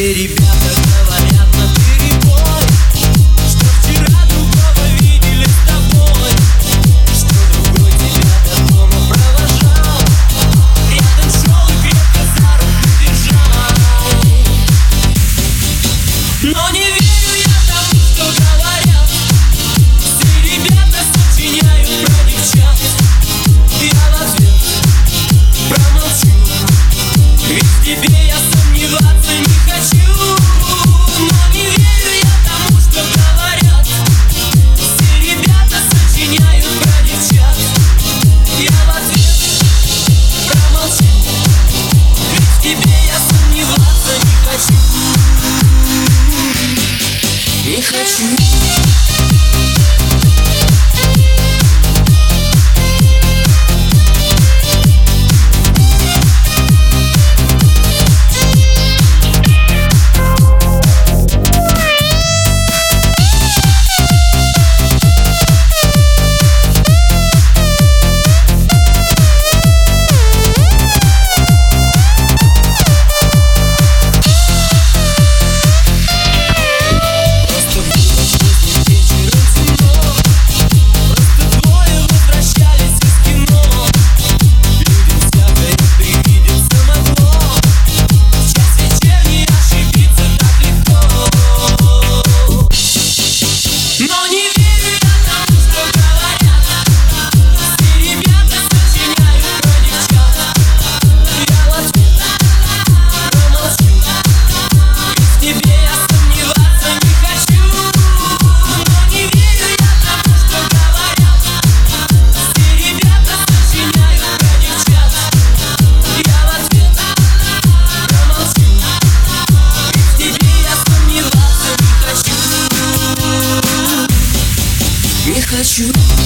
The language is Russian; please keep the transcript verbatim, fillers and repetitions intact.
Все ребята говорят наперебой, что вчера другого видели с тобой, что другой тебя до дома провожал, рядом шел и крепко за руку держал. Но не верю я тому, что говорят. Все ребята сочиняют про девчат. Я в ответ промолчу, ведь в тебе я сомневаться не хочу. Но не верю я тому, что говорят. Все ребята сочиняют про девчат. Я в ответ промолчу, ведь в тебе я сомневаться не хочу. Не хочу. Не хочу.